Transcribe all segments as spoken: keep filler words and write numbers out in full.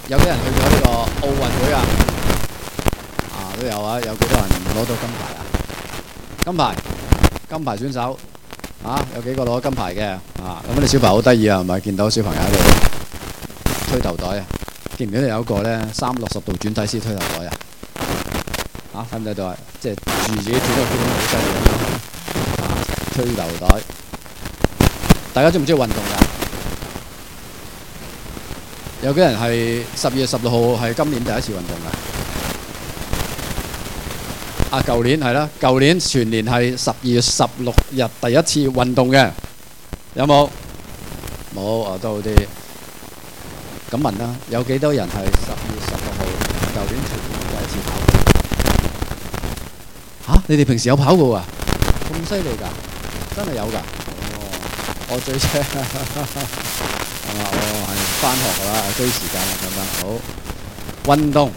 有啲人去咗呢個奧運會啊，啊都有啊，有幾多人攞到金牌啊？金牌，金牌選手啊，有幾個攞金牌嘅啊？咁啲小朋友好得意啊，係咪？見到小朋友喺度推頭袋啊？見唔見到有一個咧三六十度轉體式推頭袋啊？啊，睇唔睇到啊？即係住自己轉個圈好犀利咁樣啊！推頭袋，大家中唔中意運動㗎？有啲人係十月十六號係今年第一次運動㗎。啊，舊年係啦，舊年全年係十二月十六日第一次運動嘅，有冇？冇啊，都好啲。咁問啦，有幾多人係十二月十六號舊年全年第一次跑？嚇！你哋平時有跑步啊？咁犀利㗎？真係有㗎？哦，我最車係嘛？哦，係返學㗎啦，追時間啦咁樣。好，運動。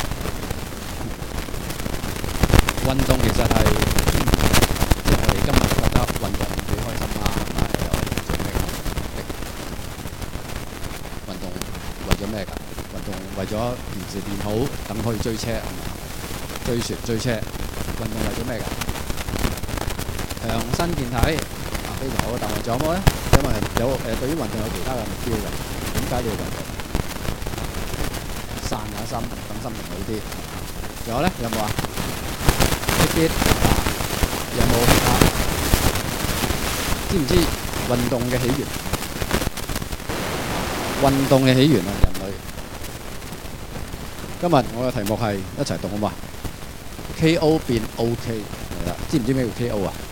運動其實係即係我哋今日覺得運動幾開心啦，但係又做咩嘅目的？運動為咗咩㗎？運動為咗平時練好，等可以追車係嘛？追船追車，運動為咗咩㗎？強身健體啊，非常好。但係仲有冇咧？因為有誒對於運動有其他嘅目標嘅，點解你要運動？散下心，等心情好啲。仲有咧？有冇啊？啲有冇啊？知唔知運動嘅起源？運動嘅起源啊，人類。今日我嘅題目係一齊讀好嘛 ？K O 變 O K 係啦，知唔知咩叫 K O 啊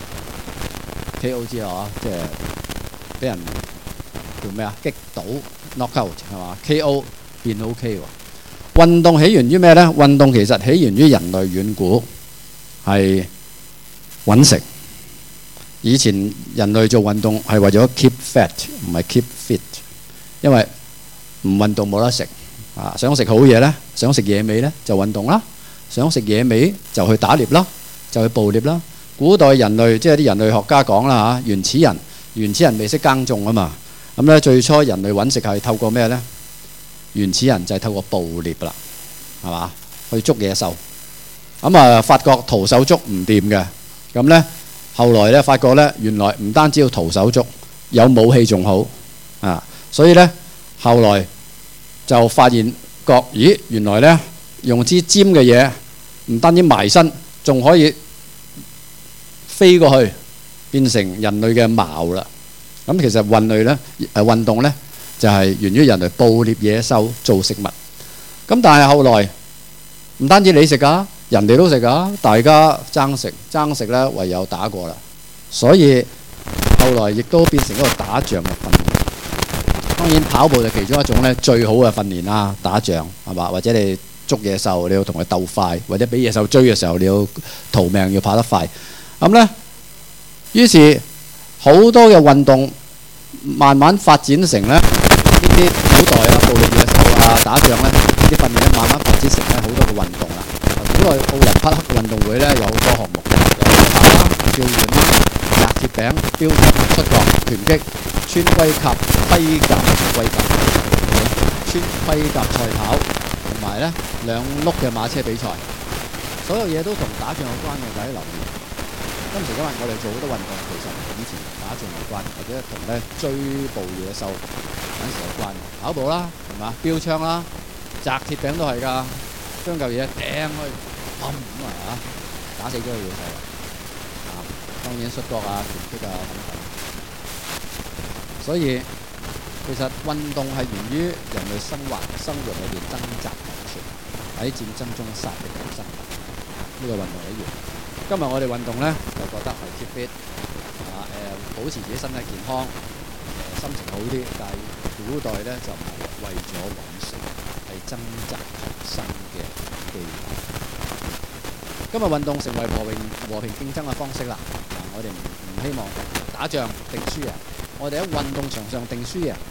？K O 知啦嗬，即係俾人叫咩啊？擊倒 knockout 係嘛 ？K O 變 O K 喎。運動起源於咩咧？運動其實起源於人類遠古。係揾食。以前人類做運動係為咗 keep fat，唔係 keep fit，因為唔運動冇得食啊！想食好嘢呢，想食野味呢，就運動啦；想食野味就去打獵啦，就去捕獵啦。古代人類即係啲人類學家講啦嚇，原始人原始人未識耕種啊嘛，咁咧最初人類揾食係透過咩呢？原始人就係透過捕獵啦，係嘛？去捉野獸。咁啊，發覺徒手捉唔掂嘅，咁咧後來咧發覺咧，原來唔單止要徒手捉，有武器仲好啊！所以咧後來就發現覺，咦，原來咧用支尖嘅嘢，唔單止埋身，仲可以飛過去，變成人類嘅矛啦。咁其實運類咧誒運動咧就係源於人類捕獵野獸做食物。咁但係後來唔單止你食㗎。人哋都食㗎，大家爭食爭食咧，唯有打過啦。所以後來亦都變成一個打仗嘅訓練。當然跑步就其中一種咧最好嘅訓練啦，打仗係嘛？或者你捉野獸，你要同佢鬥快，或者俾野獸追嘅時候，你要逃命，要跑得快。咁咧，於是好多嘅運動慢慢發展成咧呢啲古代啊，捕獵野獸啊，打仗咧呢啲訓練咧，慢慢發展成咧好多嘅運動啦。古代奧林匹克運動會咧有好多項目，有跑啦、跳遠啦、擲鐵餅、標槍、出國、拳擊、穿盔甲、盔甲、盔甲、穿盔甲賽跑，同埋咧兩轆嘅馬車比賽，所有嘢都同打仗有關嘅，大家留意。今時今日我哋做好多運動，其實同以前打仗有關，或者同咧追捕野獸嗰陣時有關。跑步啦，係嘛？標槍啦、擲鐵餅都係㗎。將嚿嘢掟去，砰咁啊！打死咗個野獸啊！當然摔角啊、拳擊啊等等。所以其實運動係源於人類生活生活裏邊掙扎求存，喺戰爭中殺敵求生。呢個運動起源。今日我哋運動咧就覺得係 keep fit 啊，誒保持自己身體健康，誒心情好啲。但係古代咧就唔係為咗揾食，係掙扎求生嘅機會。今日運動成為和平和平競爭嘅方式啦。嗱，我哋唔唔希望打仗定輸贏，我哋喺運動場上定輸贏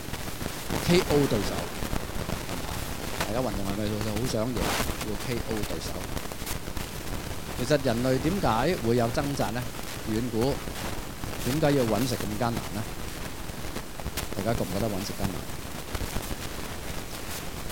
，K O 對手。大家運動係咪好想贏？要 K O 對手。其實人類點解會有掙扎呢？遠古點解要揾食咁艱難呢？大家覺唔覺得揾食艱難？誒，讀下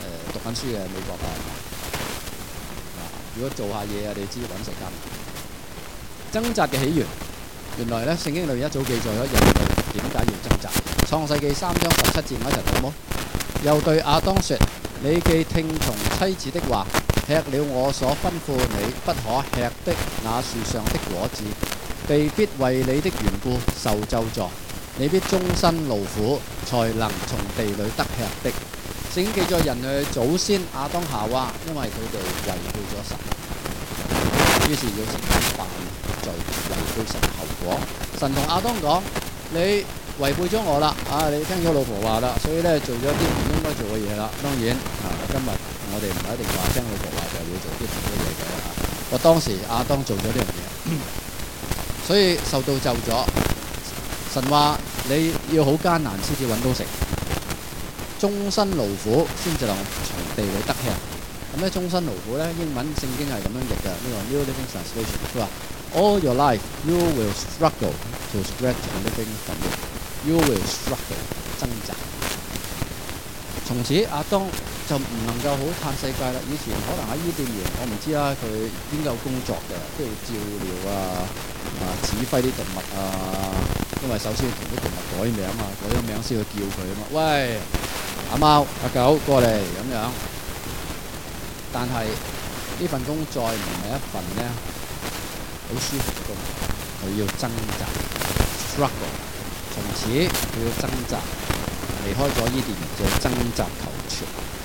緊書嘅美國啊，啊，如果做下嘢啊，你知揾食艱難。掙扎嘅起源，原來咧聖經裏面一早記載咗人類點解要掙扎。創世記三章十七節，我一齊讀好冇？又對亞當說：你既聽從妻子的話，吃了我所吩咐你不可吃的那樹上的果子，地必為你的緣故受咒詛，你必終身勞苦，才能從地裏得吃的。聖經記載人類祖先亞當夏娃，因為佢哋違背咗神，於是要承擔犯罪違背神嘅後果。神同亞當講：你違背咗我啦，啊！你聽咗老婆話啦，所以咧做咗啲唔應該做嘅嘢啦。當然啊，今日我哋唔係一定話聽老婆話就會做啲唔好嘅嘢嘅嚇。我當時亞當做咗呢樣嘢，所以受到咒咗。神話你要好艱難先至揾到食，終身勞苦先至能從地裏得吃。咁咧終身勞苦咧，英文聖經係咁樣譯嘅，呢個 New Living Translation 佢話：All your life you will struggle to scratch a living from it. You will struggle 掙扎。從此亞當就唔能夠好嘆世界啦。以前可能喺伊甸園，我唔知啦，佢應該有工作嘅，都要照料啊，啊指揮啲動物啊。因為首先同啲動物改名啊，改咗名先去叫佢啊嘛。喂，阿貓、阿狗過嚟咁樣。但係呢份工再唔係一份呢好舒服嘅工，佢要掙扎 struggle。從此佢要掙扎，離開咗伊甸園就要掙扎求存。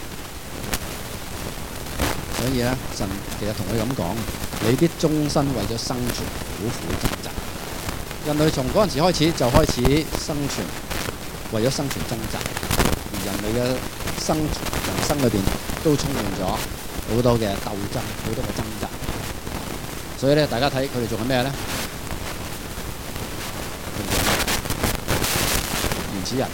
所以咧，神其實同佢咁講：你必終身為咗生存苦苦掙扎。人類從嗰陣時開始就開始生存，為咗生存掙扎。而人類嘅生人生裏邊都充滿咗好多嘅鬥爭，好多嘅掙扎。所以咧，大家睇佢哋做緊咩咧？原始人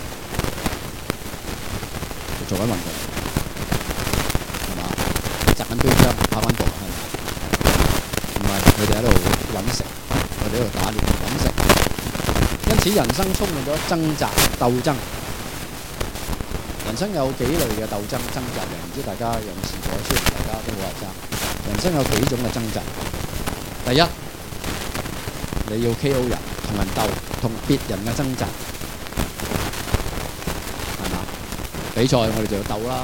做緊運動，係嘛？擲緊標槍，跑緊步，係咪？唔係，佢哋喺度揾食，佢哋喺度打獵揾食。因此，人生充滿咗掙扎、鬥爭。人生有幾類嘅鬥爭、掙扎嘅，唔知大家有冇試過？雖然大家都好後生，人生有幾種嘅掙扎。第一，你要 K O 人，同人鬥，同別人嘅掙扎。比賽我哋就要鬥啦，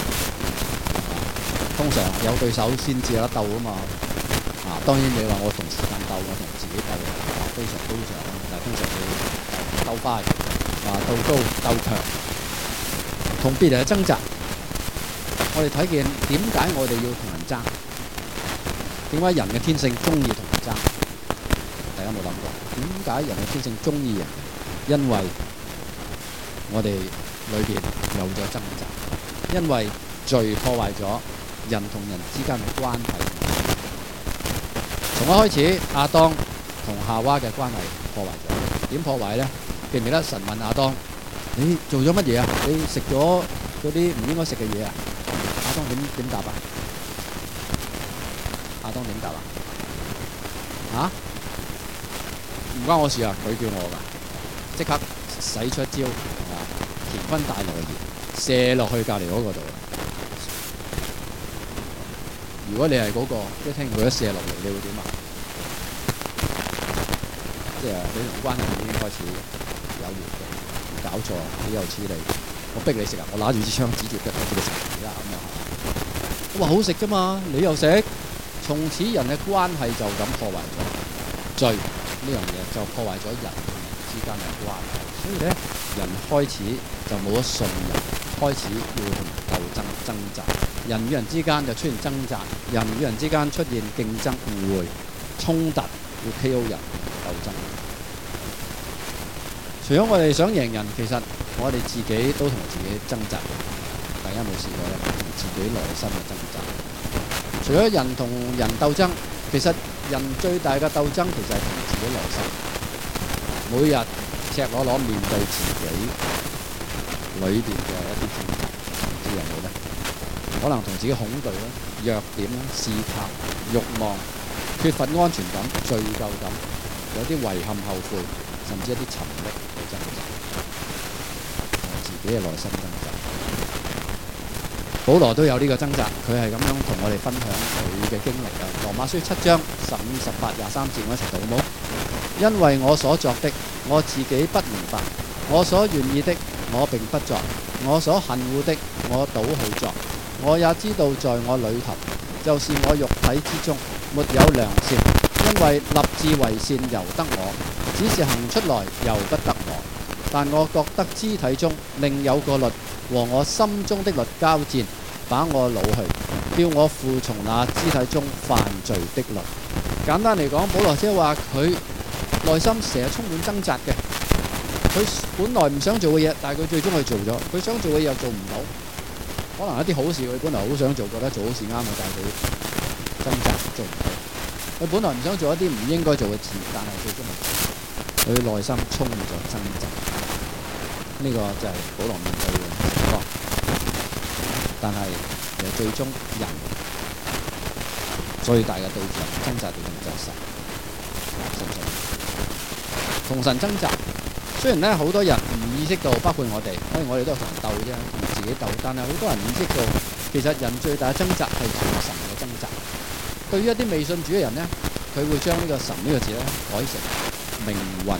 通常有對手先至有得鬥啊嘛。啊，當然你話我同時間鬥，我同自己鬥，啊非常高尚，但係通常你鬥快，啊鬥高鬥強，同別人嘅掙扎。我哋睇見點解我哋要同人爭？點解人嘅天性中意同人爭？大家有冇諗過？點解人嘅天性中意人？因為我哋裏邊有咗掙扎，因為罪破壞咗人同人之間嘅關係。從一開始，亞當同夏娃嘅關係破壞咗。點破壞呢？記唔記得神問亞當：你做咗乜嘢啊？你食咗嗰啲唔應該食嘅嘢啊？亞當點點答啊？亞當點答啊？嚇？唔關我事啊！佢叫我㗎，即刻使出一招。乾坤大挪移射落去隔離嗰個度。如果你係嗰、那個，一聽佢一射落嚟，你會點啊？即係你同關係已經開始有緣嘅，搞錯，豈有此理！我逼你食啊！我拿住支槍指住腳，我叫你食而家咁樣係。我話好食㗎嘛，你又食，從此人嘅關係就咁破壞咗。罪呢樣嘢就破壞咗人同人之間嘅關係，所以咧人開始就冇咗信任，開始要同人鬥爭掙扎，人與人之間就出現掙扎，人與人之間出現競爭、互會、衝突，要 K O 人鬥爭。除咗我哋想贏人，其實我哋自己都同自己掙扎。大家有冇試過咧？同自己內心嘅掙扎。除咗人同人鬥爭，其實人最大嘅鬥爭其實係同自己內心。每日赤裸裸面對自己裏邊嘅一啲掙扎，唔知有冇咧？可能同自己恐懼啦、弱點啦、試探、慾望、缺乏安全感、罪疚感，有啲遺憾、後悔，甚至一啲沉溺嘅掙扎，自己嘅內心掙扎。 保羅都有呢個掙扎，佢係咁樣同我哋分享佢嘅經歷啊。羅馬書七章十五、十八、廿三節，我一齊讀好冇？因為我所作的，我自己不明白；我所願意的，我並不作；我所恨惡的，我倒去作。我也知道在我裏頭，就是我肉體之中，沒有良善，因為立志為善由得我，只是行出來由不得我。但我覺得肢體中另有個律和我心中的律交戰，把我擄去，叫我服從那肢體中犯罪的律。簡單嚟講，保羅即係話佢內心成日充滿掙扎嘅。佢本來唔想做嘅嘢，但係佢最終去做咗；佢想做嘅嘢又做唔到。可能一啲好事佢本來好想做，覺得做好事啱嘅，但係佢掙扎做唔到。佢本來唔想做一啲唔應該做嘅事，但係最終佢內心充滿咗掙扎。呢、這個就係保羅面對嘅情況。但係其實最終人最大嘅對象掙扎對象就係神，信唔信？同神掙扎。雖然咧好多人唔意識到，包括我哋，因為我哋都係同人鬥啫，同自己鬥。但係好多人唔意識到，其實人最大嘅掙扎係同神嘅掙扎。對於一啲未信主嘅人呢，佢會將呢個神呢個字咧改成命運。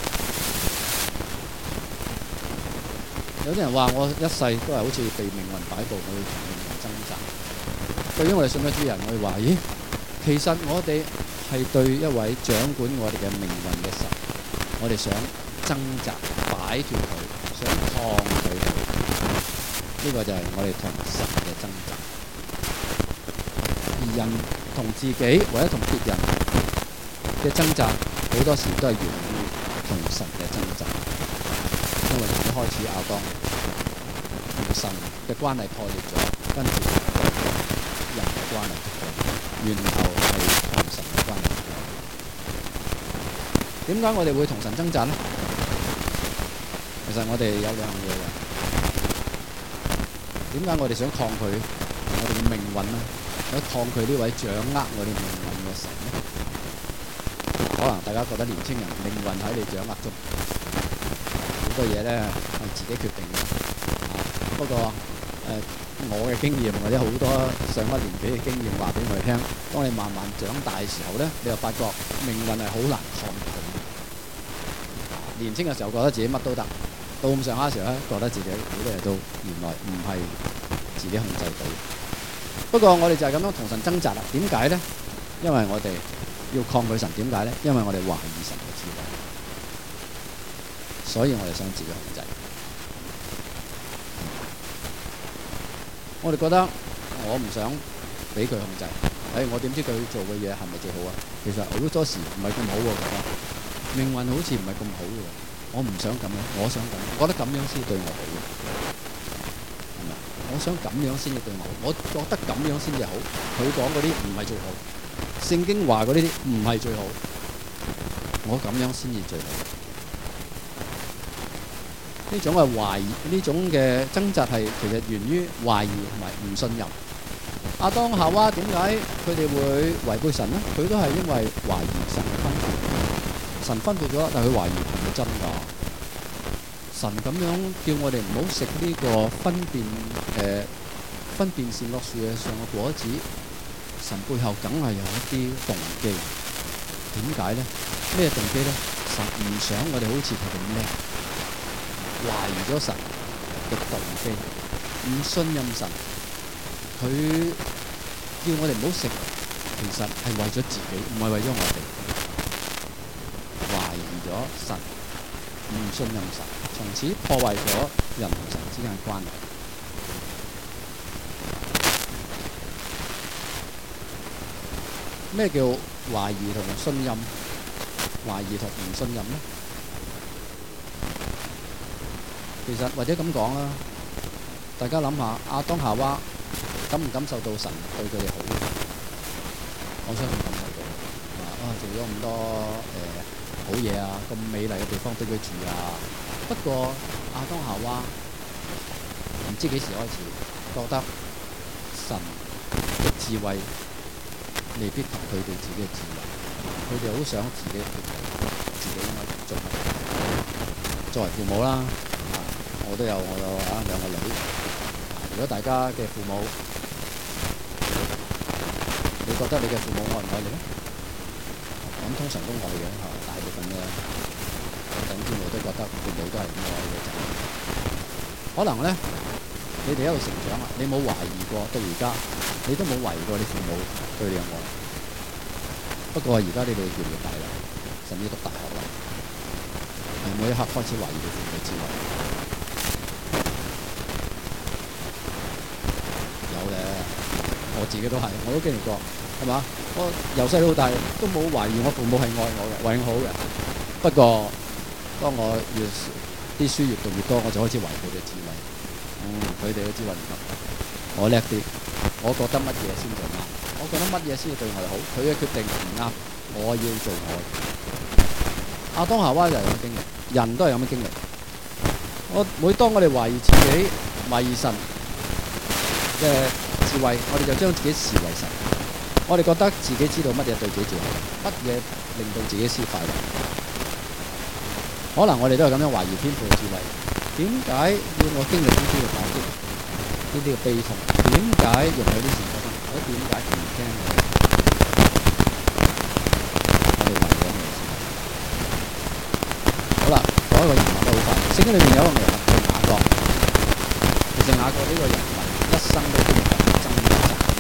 有啲人話我一世都係好似被命運擺布，我要同命運掙扎。對於我哋信咗主人，我會話：咦，其實我哋係對一位掌管我哋嘅命運嘅神，我哋想掙扎擺脫佢，想抗拒佢，呢、這個就係我哋同神嘅掙扎。而人同自己或者同別人嘅掙扎，好多時都係源於同神嘅掙扎。因為一開始亞當同神嘅關係破裂咗，跟住人嘅關係破裂，源頭係同神嘅關係破裂。點解我哋會同神掙扎呢？其實我哋有兩樣嘢嘅。點解我哋想抗拒我哋嘅命運呢？想抗拒呢位掌握我哋命運嘅神呢？可能大家覺得年青人命運喺你掌握中，好多嘢呢係自己決定嘅。啊，不過誒、呃，我嘅經驗或者好多上一年紀嘅經驗話俾我哋聽，當你慢慢長大嘅時候呢，你又發覺命運係好難抗拒。年青嘅時候覺得自己乜都得。到咁上下嘅時候咧，覺得自己好多嘢都原來唔係自己控制到。不過我哋就係咁樣同神掙扎啦。點解呢？因為我哋要抗拒神。點解呢？因為我哋懷疑神嘅智慧，所以我哋想自己控制。我哋覺得我唔想俾佢控制。誒，我點知佢做嘅嘢係咪最好啊？其實好多時唔係咁好喎，覺得命運好似唔係咁好喎。我唔想咁樣，我想咁樣，我覺得咁樣先對我好，係咪？我想咁樣先至對我好，我覺得咁樣先至好。佢講嗰啲唔係最好，聖經話嗰啲唔係最好，我咁樣先至最好。呢種係懷疑，呢種嘅掙扎係其實源於懷疑同埋唔信任。亞當夏娃點解佢哋會違背神呢？佢都係因為懷疑神嘅吩咐。神吩咐咗，但係佢懷疑係咪真㗎？神咁樣叫我哋唔好食呢個分辨誒、呃、分辨善惡樹嘅上嘅果子，神背後梗係有一啲動機。點解呢？咩動機呢？神唔想我哋好似佢咁叻，懷疑咗神嘅動機，唔信任神。佢叫我哋唔好食，其實係為咗自己，唔係為咗我哋。懷疑咗神，唔信任神，從此破壞咗人同神之間嘅關係。咩叫懷疑同信任？懷疑同唔信任呢？其實或者咁講啦，大家諗下，亞當夏娃感唔感受到神對佢哋好？我相信感受到。啊，做咗咁多誒、呃好嘢啊！咁美麗嘅地方俾佢住啊！不過亞當夏娃唔知幾時開始覺得神嘅智慧未必及佢哋自己嘅智慧，佢哋好想自己決定自己應該做乜。作為父母啦，我都有我有啊兩個女， 果大家嘅父母，你覺得你嘅父母愛唔愛你咧？咁通常都愛嘅，嚇，大部分嘅弟兄姊妹都覺得父母都係咁愛嘅仔。可能咧，你哋一路成長啊，你冇懷疑過，到而家你都冇懷疑過你父母對你嘅愛。不過而家你哋越嚟越大啦，甚至讀大學啦，係每一刻開始懷疑你父母嘅智慧。有咧，我自己都係，我都經歷過，係嘛？我由細到大都冇懷疑我父母係愛我嘅，為我好嘅。不過當我越啲書越讀越多，我就開始懷疑佢哋嘅智慧。嗯，佢哋嘅智慧唔及我叻啲，我覺得乜嘢先做啱，我覺得乜嘢先對我哋好，佢嘅決定唔啱，我要做我。亞當夏娃就係咁嘅經歷，人都係咁嘅經歷。我每當我哋懷疑自己、懷疑神嘅智慧，我哋就將自己視為神。我哋覺得自己知道乜嘢對自己最好，乜嘢令到自己先快樂。可能我哋都係咁樣懷疑天父嘅智慧。點解要我經歷呢啲嘅打擊、呢啲嘅悲痛？點解容許啲事發生？我點解唔驚我？我哋懷疑緊嘅事。好啦，講一個人物都好快。聖經裏面有一個人物叫雅各。其實雅各呢個人物一生都經歷緊掙扎。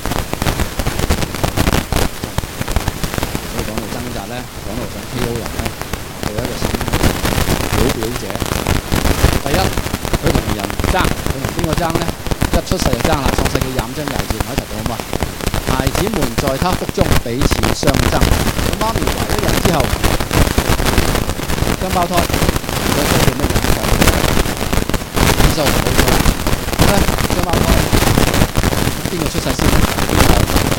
所以講到掙扎咧，講到想 K O 人咧，佢有一個新表表者。第一，佢同人爭，佢同邊個爭呢？一出世就爭啦！創世記廿五章廿二節，我一齊讀好嘛？孩子們在他腹中彼此相爭。咁媽咪懷咗孕之後，雙胞胎，佢哥叫乜嘢？以掃冇錯啦。咁咧，雙胞胎，邊個出世先？邊個後生？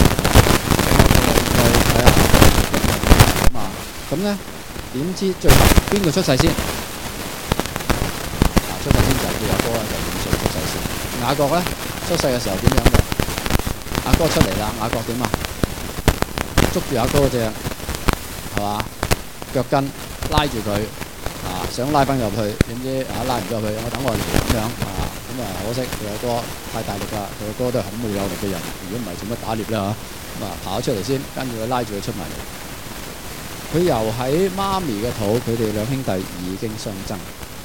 我睇下咁啊。咁咧，點知最後邊個出世先？出世先就叫阿哥啦，就五歲出世先。雅各咧出世嘅時候點樣嘅？阿哥出嚟啦，雅各點啊？捉住阿哥嗰隻係嘛腳跟，拉住佢啊，想拉翻入去，點知啊拉唔到入去，我等我嚟咁樣啊，咁啊可惜佢阿哥太大力啦，佢阿哥都係很冇有力嘅人，如果唔係做乜打獵咧嚇？咁啊跑咗出嚟先，跟住佢拉住佢出埋嚟。佢由喺媽咪嘅肚，佢哋兩兄弟已經相爭。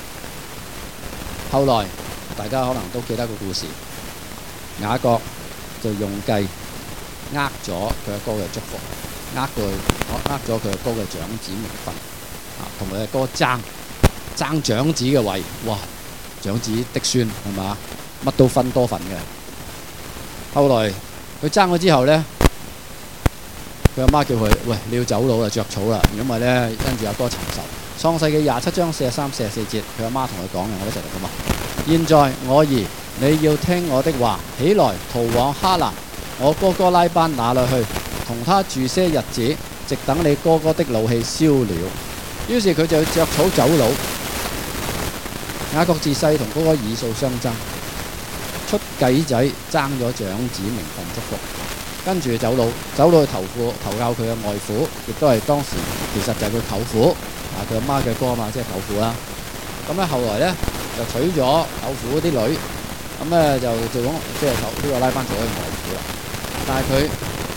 後來大家可能都記得個故事，雅各就用計呃咗佢阿哥嘅祝福，呃佢呃咗佢阿哥嘅長子名分，啊，同佢阿哥爭爭長子嘅位，哇！長子嫡孫係嘛，乜都分多份嘅。後來佢爭咗之後呢，佢阿媽叫佢：喂，你要走佬啦，着草啦，如果唔係呢，跟住阿哥尋仇。創世記廿七章四十三、四十四節，佢阿媽同佢講嘅，我一齊讀㗎嘛。現在我兒，你要聽我的話，起來逃往哈蘭，我哥哥拉班那裏去，同他住些日子，直等你哥哥的怒氣消了。於是佢就着草走佬。雅各自細同哥哥以掃相爭，出計仔爭咗長子名分祝福，跟住走佬，走佬去投父投靠佢嘅外父，亦都係當時其實就係佢舅父。啊！佢阿媽嘅哥啊嘛，即係舅父啦。咁咧後來咧就娶咗舅父啲女，咁咧就做咗即係舅呢個拉班做咗外父啦。但係佢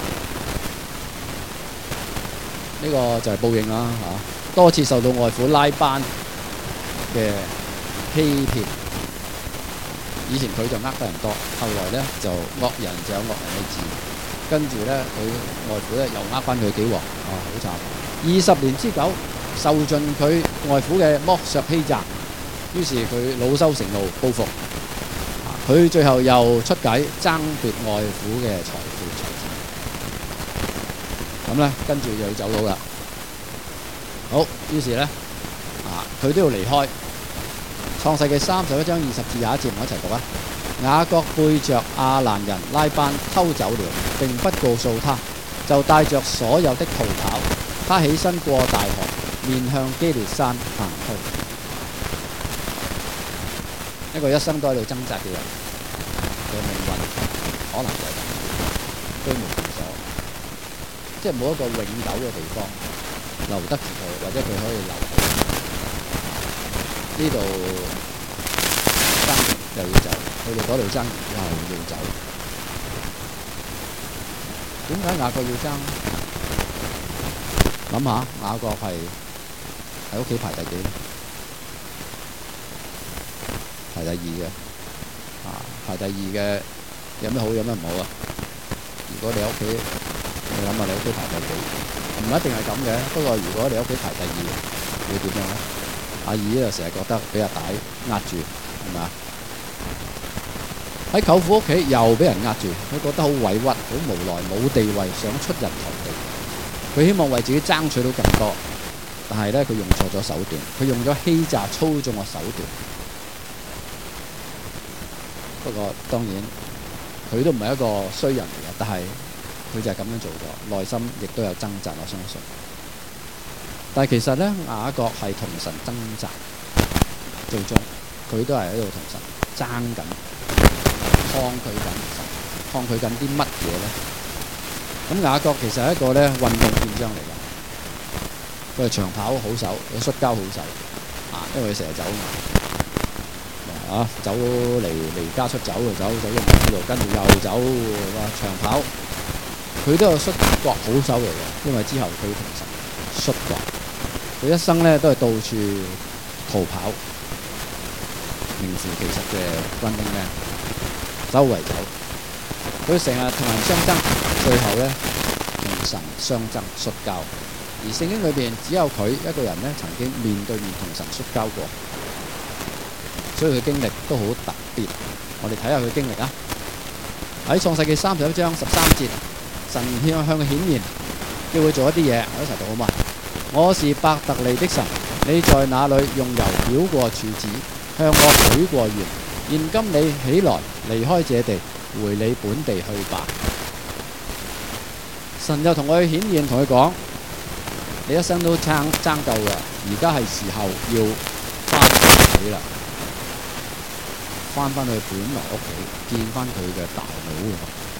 呢個就係報應啦嚇，多次受到外父拉班嘅欺騙。以前佢就呃得人多，後來咧就惡人就有惡人嘅治，跟住咧佢外父咧又呃翻佢幾鑊，啊好慘！二十年之久。受盡佢外父嘅剝削欺詐，於是佢惱羞成怒報復。佢最後又出計爭奪外父嘅財富財產。咁咧，跟住就要走佬啦。好，於是咧，啊，佢都要離開。創世記三十一章二十至廿一節，我一齊讀啊。雅各背着亞蘭人拉班偷走了，並不告訴他，就帶着所有的逃跑。他起身過大河，面向基列山行去。一個一生都喺度掙扎嘅人，佢嘅命運可能就係咁，居無定所，即係冇一個永久嘅地方留得住佢，或者佢可以留喺呢度，生又要走。 去到嗰度爭又要走。點解雅各要爭？諗下雅各係喺屋企排第幾咧？排第二嘅，啊，排第二嘅有咩好有咩唔好啊？如果你喺屋企，你諗下你屋企排第幾？唔一定係咁嘅。不過如果你屋企排第二，會點樣咧？阿姨就成日覺得俾阿大壓住，係咪啊？喺舅父屋企又俾人壓住，佢覺得好委屈、好無奈、冇地位，想出人頭地。佢希望為自己爭取到更多，但係咧佢用錯咗手段，佢用咗欺詐操縱嘅手段。不過當然佢都唔係一個衰人嚟嘅，但係佢就係咁樣做咗，內心亦都有掙扎，我相信。但係其實咧，雅各係同神掙扎，最終佢都係喺度同神爭緊。抗拒緊神，抗拒緊啲乜嘢咧？咁雅各其實係一個咧運動健將嚟㗎，佢係長跑好手，佢摔跤好手啊，因為佢成日走嘛，啊走嚟離家出走就走，走咗呢度，跟住又走，哇長跑，佢都有摔角好手嚟嘅，因為之後佢同神摔角，佢一生咧都係到處逃跑，名副其實嘅軍兵咧。周圍走，佢成日同人相爭，最後咧同神相爭摔跤。而聖經裏邊只有佢一個人咧曾經面對面同神摔跤過，所以佢經歷都好特別。我哋睇下佢經歷啊！喺創世記三十一章十三節，神向向佢顯現，叫佢做一啲嘢，我一齊讀好嘛？我是伯特利的神，你在那裏用油繞過柱子，向我許過願。現今你起來離開這地，回你本地去吧。神就同佢顯現，同佢講：你一生都爭爭夠啦，而家係時候要翻屋企啦，翻返去本來屋企見翻佢嘅大佬。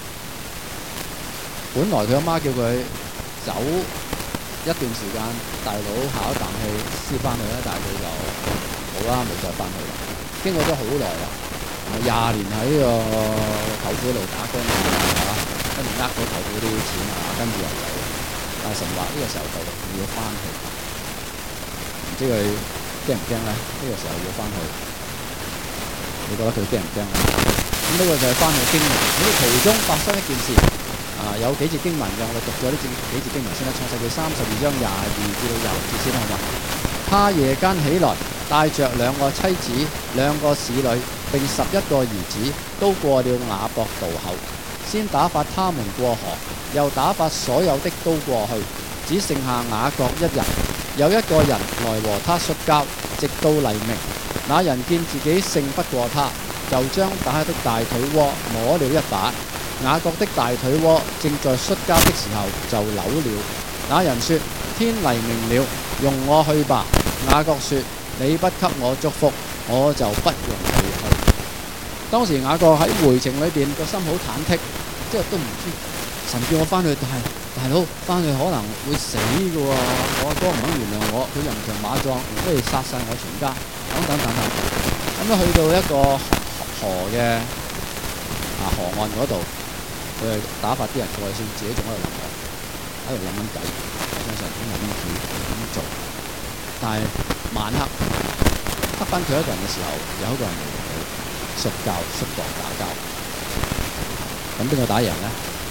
本來佢阿媽叫佢走一段時間，大佬下一啖氣先翻去啦，但係佢就冇啦，冇再翻去啦。經過咗好耐啦，廿年喺呢個舅父度打工啊，跟住呃咗舅父啲錢啊，跟住又走。但係神話呢個時候就要翻去，唔知佢驚唔驚咧？呢個時候要翻去，你覺得佢驚唔驚咧？咁呢個就係翻去經文。喺途中發生一件事啊，有幾節經文嘅，我哋讀咗呢幾幾節經文先啦。創世記三十二章廿二至到廿六節先好嘛？他夜間起來，帶着兩個妻子、兩個使女並十一個兒子，都過了雅博渡口。先打發他們過河，又打發所有的都過去，只剩下雅各一人。有一個人來和他摔跤，直到黎明。那人見自己勝不過他，就將他的大腿窩摸了一把。雅各的大腿窩正在摔跤的時候就扭了。那人說：天黎明了，容我去吧。雅各說：你不給我祝福，我就不容你去。當時雅各喺回程裏邊個心好忐忑，即係都唔知神叫我翻去，但係大佬翻去可能會死㗎喎，我阿哥唔肯原諒我，佢人強馬壯，不如殺晒我全家，等等等等。咁樣去到一個河嘅啊河岸嗰度，佢係打發啲人過去先，自己仲喺度諗緊，喺度諗緊計，我相信應該點處點做。但係晚黑黑翻佢一個人嘅時候，有一個人嚟同佢摔跤、摔角、打交。咁邊個打贏咧？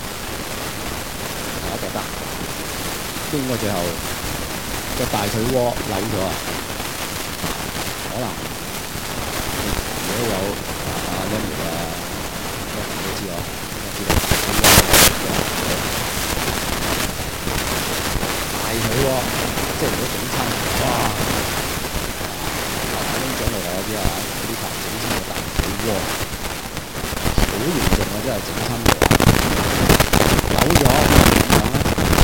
大家覺得邊個最後個大腿窩扭咗啊？可能如果有阿 Lenny 啊，你知我，我知道大腿窩，即係如果整親，哇！打拎獎嚟睇啲啊，嗰啲球整親個大腿窩，好嚴重啊！真係整親嘅話，扭咗點樣咧？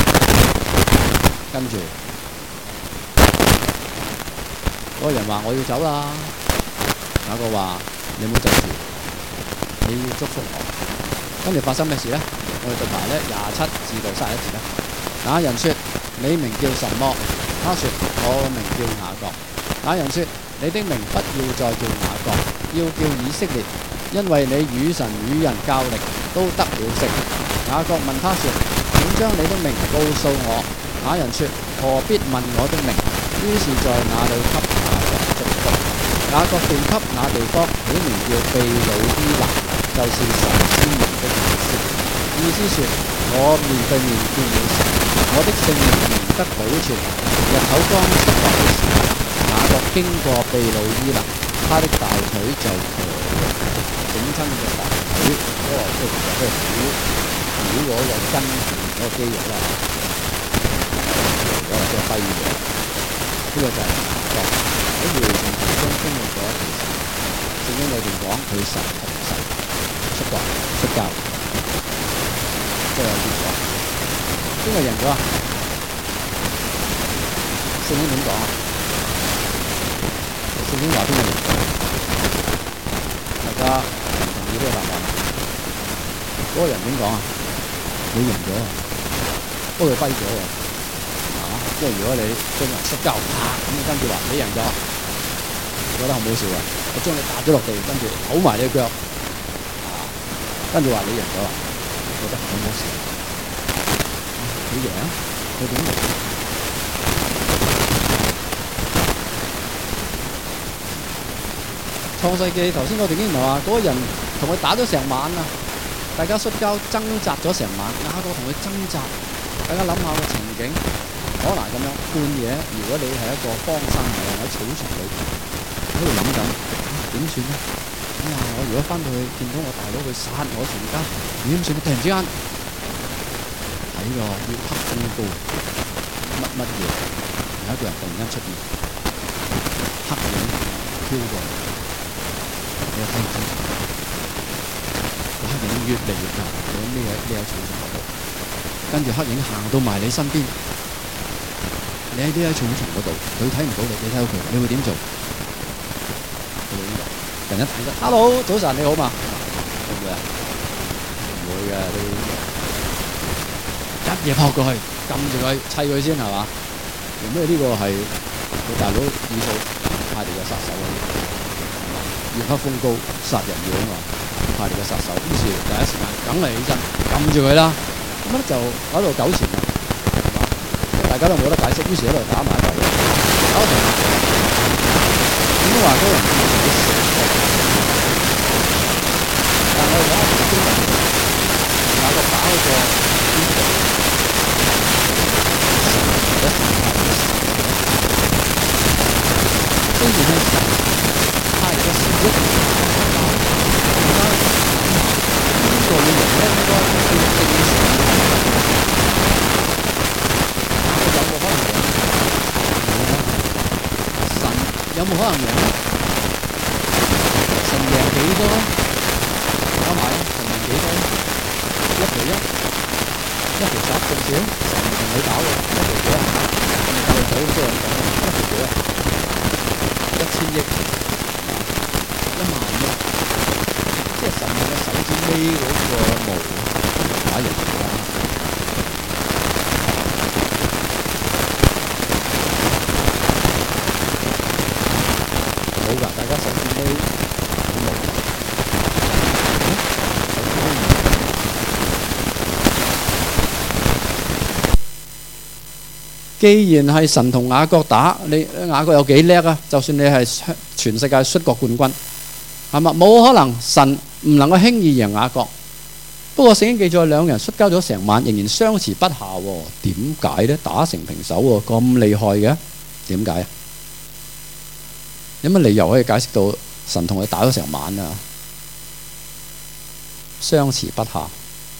跟住嗰個人話：我要走啦。雅各話：你唔好走住，你要祝福我。跟住發生咩事咧？我哋讀埋咧廿七至到三十一節咧。那人說：你名叫什麼？他說：我名叫雅各。那人說：你的名不要再叫雅各，要叫以色列， 因為你與神與人較力，都得了勝。雅各問他說：請將你的名告訴我。那人說：何必問我的名？於是在那裏給雅各祝福。雅各便給那地方起名叫秘魯伊勒，就是神之名的意思。意思說：我面對面見了神，我的性命得保存。日頭剛出來的時候，雅各經過秘魯伊勒，他的大腿就瘸了，整親嘅大腿，嗰個即係嗰個股股嗰個筋嗰個肌肉啦，嗰個即係跛咗。呢個就係雅各喺回程途中經歷咗一件事。聖經裏邊講佢神同神出國出教，即係有結果。邊個贏咗啊？聖經點講啊？聖經話邊個贏咗？大家同唔同意呢個答案？嗰個人點講啊？你贏咗啊！不過佢跛咗喎，啊！即係如果你將人摔跤，啪咁跟住話你贏咗，覺得好唔好笑啊？我將你打咗落地，跟住扭埋你腳，啊！跟住話你贏咗啦，覺得好唔好笑？佢贏？佢點贏？創世記頭先我哋經文話，嗰個人同佢打咗成晚啊！大家摔跤掙扎咗成晚，雅各同佢掙扎。大家諗下個情景，可能咁樣半夜，如果你係一個荒山野嶺喺草叢裏邊，喺度諗緊點算咧？哇！我如果翻到去見到我大佬佢殺我全家，點算？突然之間喺個月黑風高乜乜嘢，有一個人突然間出現，黑影飄過，你睇唔清楚？個黑影越嚟越近，你匿喺匿喺草叢嗰度，跟住黑影行到埋你身邊，你喺匿喺草叢嗰度，佢睇唔到你，你睇到佢，你會點做？佢會點做？人一睇得 ，Hello， 早晨，你好嘛？會唔會啊？唔會嘅，都一嘢撲過去，撳住佢，砌佢先係嘛？因為呢個係佢大佬以掃派嚟嘅殺手啊！月黑風高，殺人要啊嘛！派嚟嘅殺手，於是第一時間梗係起身撳住佢啦。咁咧就喺度糾纏，係嘛？大家都冇得解釋，於是喺度打埋一齊，搞成點解話嗰個人自己死咗？但係我哋講下經文，雅各打嗰個邊度？神嘅神派嘅神，雖然係神派嘅神一定要打交，而家邊個要贏咧？應該要正常。有冇可能贏？神有冇可能贏？神贏幾多？打埋啦，神贏幾多？一條一，一條十咁少，神唔同你打喎，一條幾啊？我哋睇咁多人講，一條幾啊？一千億，一萬億，即係神嘅手指尾嗰個毛打贏啦。好㗎，大家手指尾好毛。既然係神同雅各打，你雅各有幾叻啊？就算你係全世界摔角冠軍，係嘛？冇可能神唔能夠輕易贏雅各。不過聖經記載兩個人摔跤咗成晚，仍然相持不下喎。點解呢？打成平手喎，咁厲害嘅，點解啊？有乜理由可以解釋到神同佢打咗成晚啊？相持不下。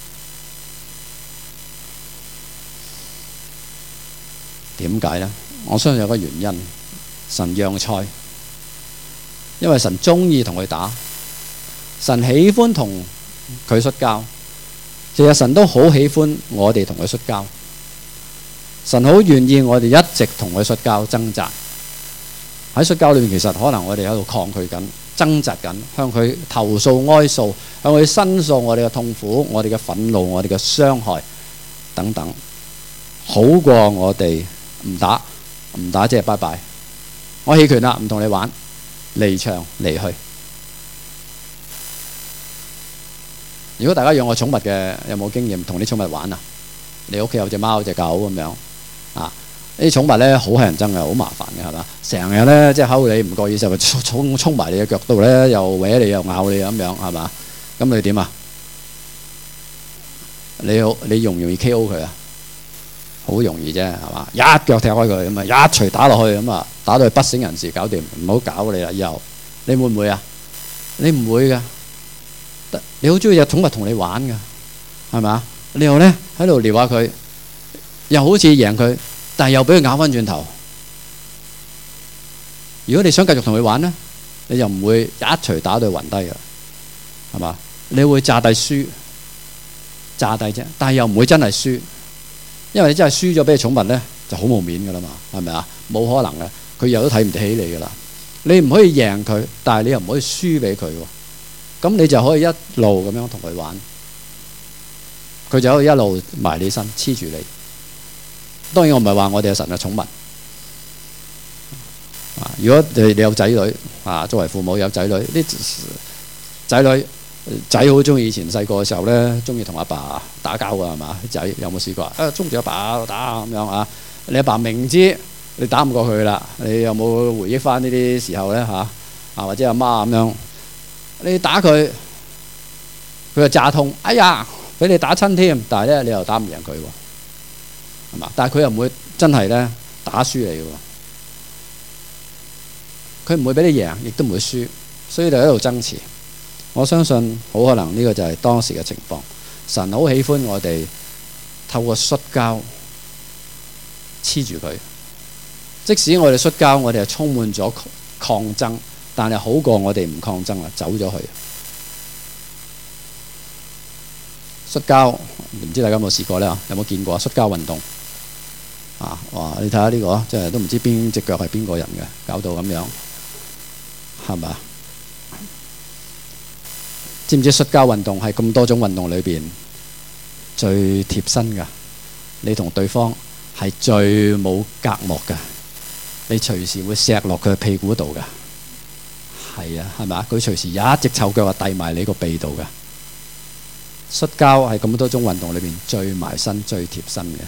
點解呢？我相信有個原因，神讓賽，因為神中意同佢打，神喜歡同佢摔跤。其實神都好喜歡我哋同佢摔跤，神好願意我哋一直同佢摔跤掙扎。喺摔跤裏面，其實可能我哋喺度抗拒緊、掙扎緊，向佢投訴、哀訴，向佢申訴我哋嘅痛苦、我哋嘅憤怒、我哋嘅傷害等等，好過我哋唔打，唔打即係拜拜，我棄權啦，唔同你玩，離場離去。 如果大家養過寵物嘅，有冇經驗同啲寵物玩啊？你屋企有隻貓、隻狗咁樣啊？呢啲寵物咧好乞人憎嘅，好麻煩嘅係嘛？成日咧即係睺你唔覺意就衝衝埋你嘅腳度咧，又搲你又咬你咁樣係嘛？咁你點啊？你好，你容唔容易 K O 佢啊？好容易啫係嘛？一腳踢開佢咁啊，一錘打落去咁啊，打到佢不省人事，搞掂，唔好搞你啦！以後你會唔會啊？你唔會㗎。你好中意隻寵物同你玩㗎，係咪啊？你又咧喺度撩下佢，又好似贏佢，但係又俾佢咬翻轉頭。如果你想繼續同佢玩咧，你就唔會一錘打到佢暈低㗎，係嘛？你會詐帝輸，詐帝啫，但係又唔會真係輸，因為你真係輸咗俾隻寵物咧，就好冇面㗎啦嘛，係咪啊？冇可能嘅，佢又都睇唔起你㗎啦。你唔可以贏佢，但係你又唔可以輸俾佢喎。咁你就可以一路咁樣同佢玩，佢就可以一路埋你身黐住你。當然我唔係話我哋係神嘅寵物啊！如果你你有仔女啊，作為父母有仔女，啲仔女仔好中意以前細個嘅時候咧，中意同阿爸打交㗎係嘛？仔有冇試過啊？衝住阿爸打咁樣啊！你阿爸明知你打唔過佢啦，你有冇回憶翻呢啲時候咧嚇？啊或者阿媽咁樣？你打佢，佢就詐痛，哎呀，俾你打親添，但係咧你又打唔贏佢喎，係嘛？但係佢又唔會真係咧打輸你嘅喎，佢唔會俾你贏，亦都唔會輸，所以就喺度爭持。我相信好可能呢個就係當時嘅情況。神好喜歡我哋透過摔跤黐住佢，即使我哋摔跤，我哋係充滿咗抗爭。但係好過我哋唔抗爭啦，走咗去。摔跤唔知大家有冇試過咧？有冇見過摔跤運動啊？哇！你睇下呢個，即係都唔知邊隻腳係邊個人嘅，搞到咁樣，係咪？知唔知摔跤運動係咁多種運動裏邊最貼身㗎？你同對方係最冇隔膜㗎，你隨時會錫落佢屁股度㗎。係啊，係咪啊？佢隨時有一隻臭腳啊，遞埋你個鼻度㗎。摔跤係咁多種運動裏邊最埋身、最貼身嘅。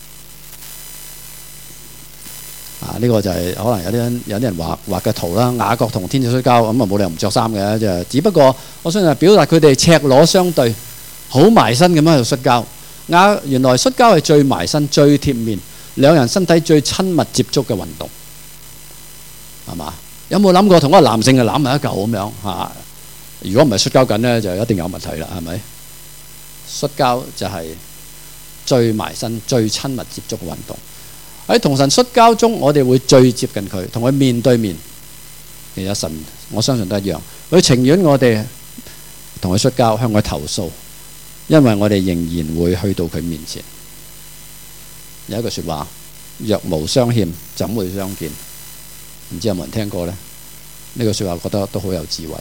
啊，呢、這個就係可能有啲人有啲人畫畫嘅圖啦。雅各同天使摔跤，咁啊冇理由唔着衫嘅，就只不過我相信係表達佢哋赤裸相對，好埋身咁樣喺度摔跤。雅原來摔跤係最埋身、最貼面，兩人身體最親密接觸嘅運動，係嘛？有冇諗過同一個男性嘅攬埋一嚿咁樣嚇？如果唔係摔跤緊呢，就一定有問題啦，係咪？摔跤就係最埋身、最親密接觸嘅運動。喺同神摔跤中，我哋會最接近佢，同佢面對面。其實神我相信都一樣，佢情願我哋同佢摔跤，向佢投訴，因為我哋仍然會去到佢面前。有一句説話：若無相欠，怎會相見？唔知有冇人聽過呢？呢句説話覺得都好有智慧。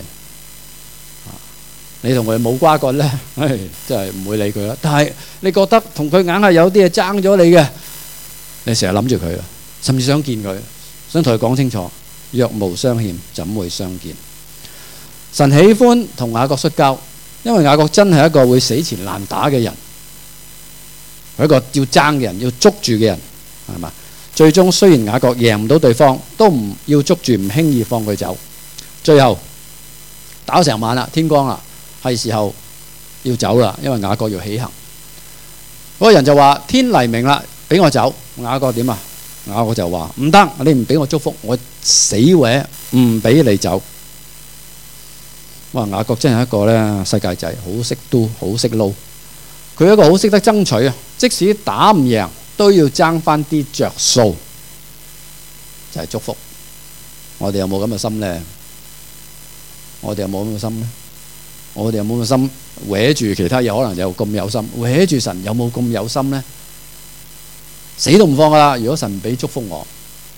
你同佢冇瓜葛呢，唉，真係唔會理佢啦。但係你覺得同佢硬係有啲嘢爭咗你嘅，你成日諗住佢，甚至想見佢，想同佢講清楚。若無相欠，怎會相見？神喜歡同雅各摔跤，因為雅各真係一個會死纏爛打嘅人，係一個要爭嘅人，要捉住嘅人，係嘛？最終雖然雅各贏唔到對方，都唔要捉住，唔輕易放佢走。最後打咗成晚啦，天光啦，係時候要走啦，因為雅各要起行。嗰個人就話：天黎明啦，俾我走。雅各點啊？雅各就話：唔得，你唔俾我祝福，我死搲唔俾你走。哇！雅各真係一個咧世界仔，好識do，好識撈。佢一個好識得爭取啊，即使打唔贏，都要爭翻啲着數，就係祝福。我哋有冇咁嘅心呢？我哋有冇咁嘅心呢？我哋有冇咁嘅心搲住其他嘢？可能有咁有心搲住神，有冇咁有心呢？死都唔放噶啦！如果神唔俾祝福我，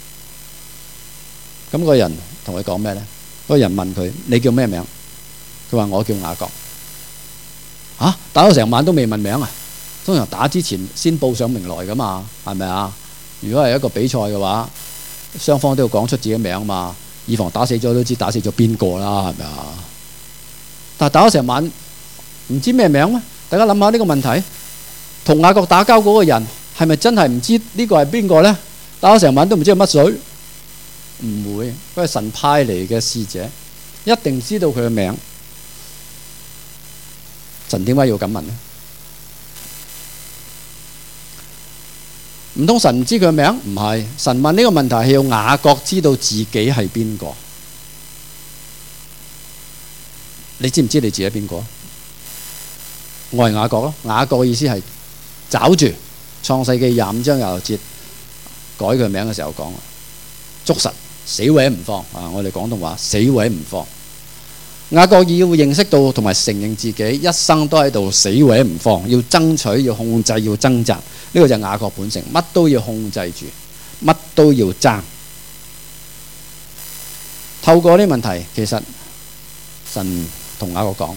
咁個人同佢講咩呢？嗰個人問佢：你叫咩名？佢話：我叫雅各。嚇！打咗成晚都未問名啊！通常打之前先報上名來噶嘛，係咪啊？如果係一個比賽嘅話，雙方都要講出自己名嘛，以防打死咗都知打死咗邊個啦，係咪啊？但係打咗成晚唔知咩名咩？大家諗下呢個問題，同雅各打交嗰個人係咪真係唔知呢個係邊個呢？打咗成晚都唔知係乜水？唔會，佢係神派嚟嘅使者，一定知道佢嘅名。神點解要咁問呢？唔通神唔知佢嘅名？唔係，神問呢個問題係要雅各知道自己係邊個。你知唔知你自己係邊個？我係雅各咯。雅各嘅意思係找住。創世記廿五章廿六節改佢名嘅時候講，捉實，死搲唔放啊！我哋廣東話死搲唔放。雅各要認識到同埋承認自己一生都喺度死搲唔放，要爭取、要控制、要掙扎。呢個就係雅各本性，乜都要控制住，乜都要爭。透過呢個問題，其實神同雅各講，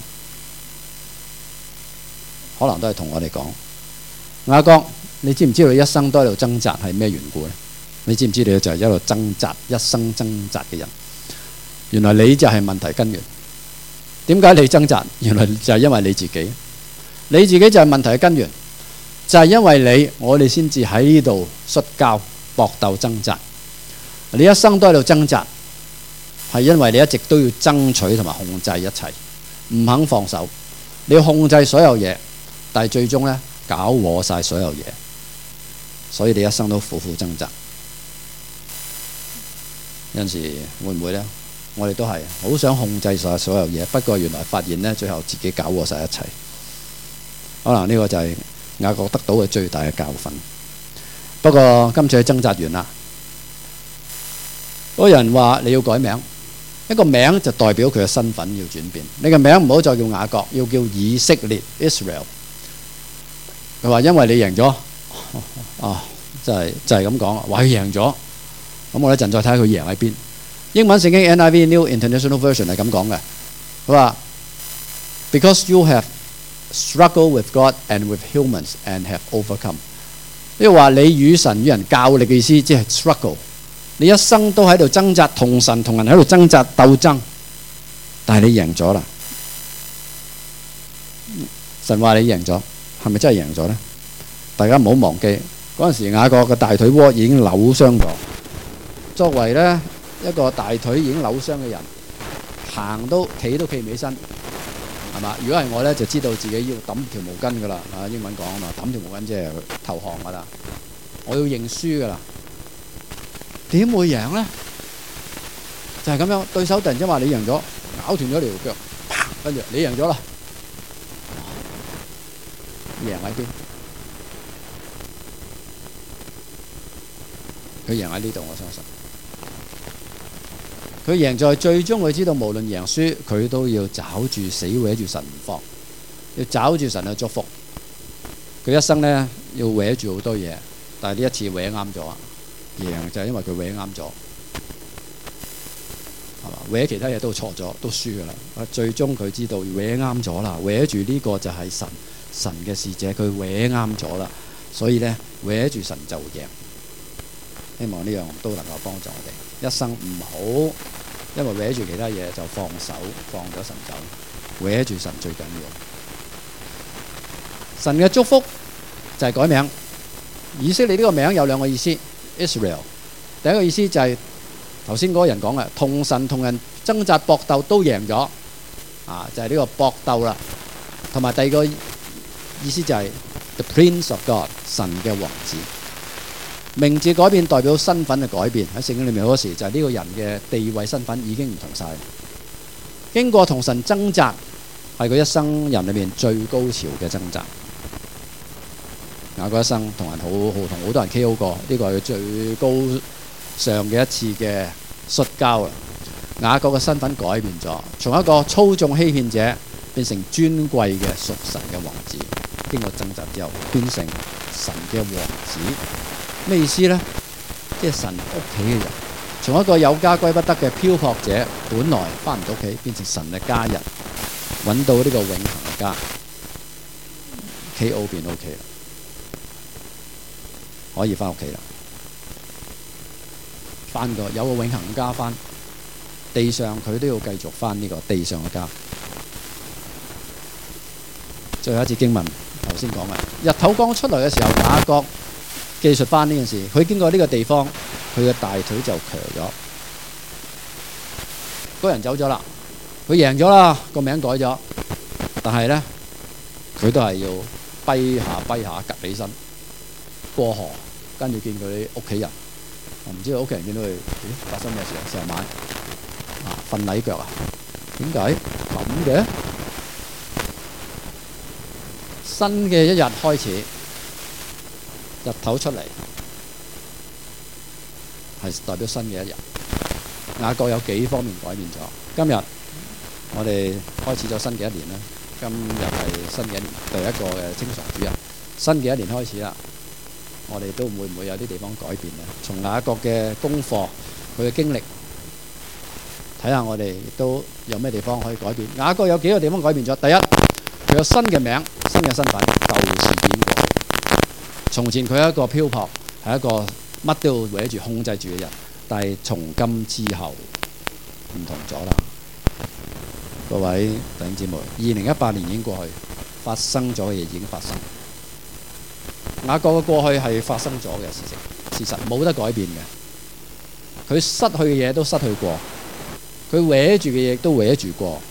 可能都係同我哋講，雅各，你知唔知道你一生都喺度掙扎係咩緣故呢？你知唔知道你就係一路掙扎、一生掙扎嘅人？原來你就係問題根源。點解你掙扎？原來就係因為你自己，你自己就係問題嘅根源。就係因為你，我哋先至喺呢度摔跤、搏鬥、掙扎。你一生都喺度掙扎，係因為你一直都要爭取同埋控制一切，唔肯放手。你要控制所有嘢，但係最終呢，搞禍晒所有嘢，所以你一生都苦苦掙扎。有陣時會唔會呢？我哋都係好想控制晒所有嘢，不過原來發現呢，最後自己搞禍晒一切。可能呢個就係雅各得到嘅最大嘅教訓。不過今次佢掙扎完啦，嗰人話你要改名，一個名就代表佢嘅身份要轉變。你嘅名唔好再叫雅各，要叫以色列 Israel。佢話因為你贏咗，啊，就係就係咁講啦，話佢贏咗。咁我一陣再睇下佢贏喺邊。英文聖經 N I V New International Version 係咁講嘅，佢話 Because you have struggled with God and with humans and have overcome。呢個話你與神與人較力嘅意思，即係 struggle。你一生都喺度掙扎，同神同人喺度掙扎鬥爭，但係你贏咗啦。神話你贏咗，係咪真係贏咗呢？大家唔好忘記嗰陣時雅各嘅大腿窩已經扭傷咗。作為呢一個大腿已經扭傷嘅人，行都企都企唔起身，係嘛？如果係我呢，就知道自己要揼條毛巾噶啦。啊，英文講啊嘛，揼條毛巾即係投降噶啦。我要認輸噶啦。點會贏呢？就係咁樣，對手突然之間話你贏咗，咬斷咗條腳，跟住你贏咗啦。贏喺邊？佢贏喺呢度，我相信。佢贏在最終，佢知道無論贏輸，佢都要抓住死搲住神唔放，要抓住神嘅祝福。佢一生呢，要搲住好多嘢，但係呢一次搲啱咗，贏就係因為佢搲啱咗，係嘛？搲其他嘢都錯咗，都輸噶啦。最終佢知道搲啱咗啦，搲住呢個就係神神嘅使者，佢搲啱咗啦，所以呢，搲住神就贏。希望呢樣都能夠幫助我哋，一生唔好因為搲住其他嘢就放手，放咗神走，搲住神最緊要。神嘅祝福就係改名。以色列呢個名有兩個意思 ，Israel。第一個意思就係頭先嗰個人講嘅，同神同人掙扎搏鬥都贏咗，啊，就係呢個搏鬥啦。同埋第二個意思就係 The Prince of God， 神嘅王子。名字改變代表身份嘅改變，喺聖經裏面好多時就係呢個人嘅地位身份已經唔同晒。經過同神掙扎，係佢一生人裏面最高潮嘅掙扎。雅各一生同人好好同好多人 K O 過，呢個係佢最高上嘅一次嘅摔跤啦。雅各嘅身份改變咗，從一個操縱欺騙者變成尊貴嘅屬神嘅王子。經過掙扎之後，變成神嘅王子。咩意思呢？即係神屋企嘅人，從一個有家歸不得嘅漂泊者，本來翻唔到屋企，變成神嘅家人，揾到呢個永恆嘅家。K O 變 O K 啦，可以翻屋企啦，翻個有個永恆嘅家翻。地上佢都要繼續翻呢個地上嘅家。 最後一節經文頭先講嘅，日頭剛出來嘅時候，雅各記述翻呢件事。佢經過呢個地方，佢嘅大腿就瘸咗。嗰人走咗啦，佢贏咗啦，個名改咗，但係咧佢都係要跛下跛下趌起身過河，跟住見佢啲屋企人，我唔知道屋企人見到佢，咦，發生咩事啊？成晚啊瞓禮腳啊？點解咁嘅？新嘅一日開始，日頭出嚟係代表新嘅一日。雅各有幾方面改變咗。今日我哋開始咗新嘅一年啦。今日係新嘅一年，第一個嘅清崇主日。新嘅一年開始啦，我哋都會唔會有啲地方改變呢？從雅各嘅功課，佢嘅經歷，睇下我哋都有咩地方可以改變。雅各有幾個地方改變咗。第一，佢有新嘅名、新嘅身份，舊事變過。從前佢係一個漂泊，係一個乜都要搲住控制住嘅人。但係從今之後唔同咗啦，各位弟兄姊妹，二零一八年已經過去，發生咗嘅嘢已經發生。雅各嘅過去係發生咗嘅事情，事實冇得改變嘅。佢失去嘅嘢都失去過，佢搲住嘅嘢都搲住過。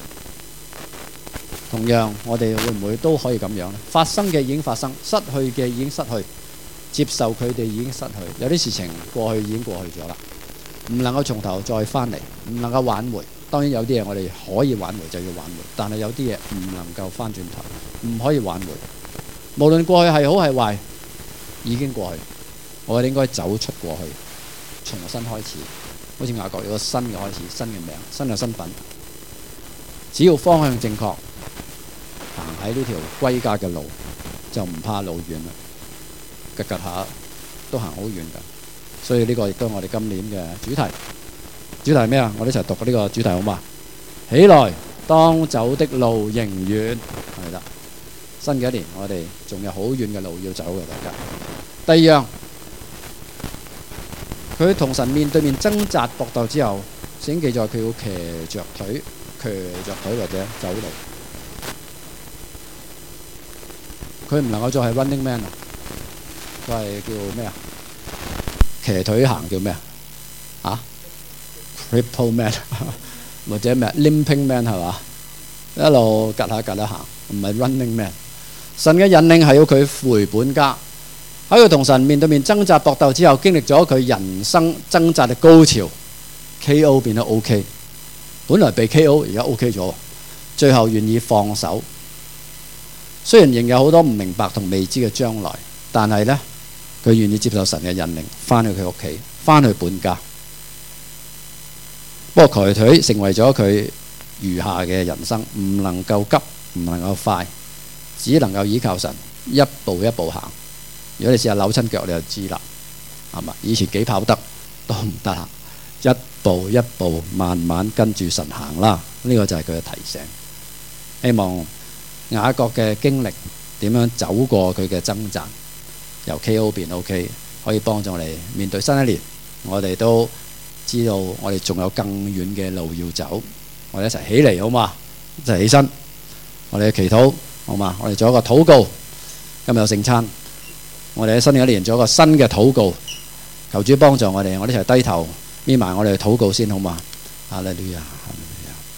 同樣，我哋會唔會都可以咁樣呢？發生嘅已經發生，失去嘅已經失去。接受佢哋已經失去，有啲事情過去已經過去咗啦，唔能夠從頭再翻嚟，唔能夠挽回。當然有啲嘢我哋可以挽回就要挽回，但係有啲嘢唔能夠翻轉頭，唔可以挽回。無論過去係好係壞，已經過去，我哋應該走出過去，重新開始。好似雅各有個新嘅開始，新嘅名，新嘅身份。只要方向正確，行喺呢條歸家嘅路，就唔怕路遠啦。吉吉下都行好遠㗎，所以呢個亦都係我哋今年嘅主題。主題係咩啊？我哋一齊讀呢個主題好嘛？起來，當走的路仍遠，係啦。新嘅一年，我哋仲有好遠嘅路要走嘅，大家。第二樣，佢同神面對面掙扎搏鬥之後，聖經記載佢要騎着腿、騎着腿或者走路。佢唔能夠再係 running man 啊！佢係叫咩啊？騎腿行叫咩啊？啊 cripple man 或者咩 limping man 係嘛？一路趌下趌下行，唔係 running man。神嘅引領係要佢回本家，喺佢同神面對面掙扎搏鬥之後，經歷咗佢人生掙扎嘅高潮 ，K O 變得 O K。本來被 K O，而家 O K 咗，最後願意放手。雖然仍有好多唔明白同未知嘅將來，但係呢，佢願意接受神嘅引領，翻去佢屋企，翻去本家。不過瘸腿成為咗佢餘下嘅人生，唔能夠急，唔能夠快，只能夠依靠神，一步一步行。如果你試下扭親腳，你就知啦，係嘛？以前幾跑得都唔得啦，一步一步慢慢跟住神行啦。呢個就係佢嘅提醒。希望雅各嘅經歷點樣走過佢嘅掙扎，由 K O 變 O K， 可以幫助我哋面對新一年。我哋都知道我哋仲有更遠嘅路要走，我哋一齊起嚟好嘛？一齊起身，我哋祈禱好嘛？我哋做一個禱告。今日有聖餐，我哋喺新嘅一年做一個新嘅禱告，求主幫助我哋。我哋一齊低頭，眯埋我哋嘅禱告先好嘛？哈利路亞。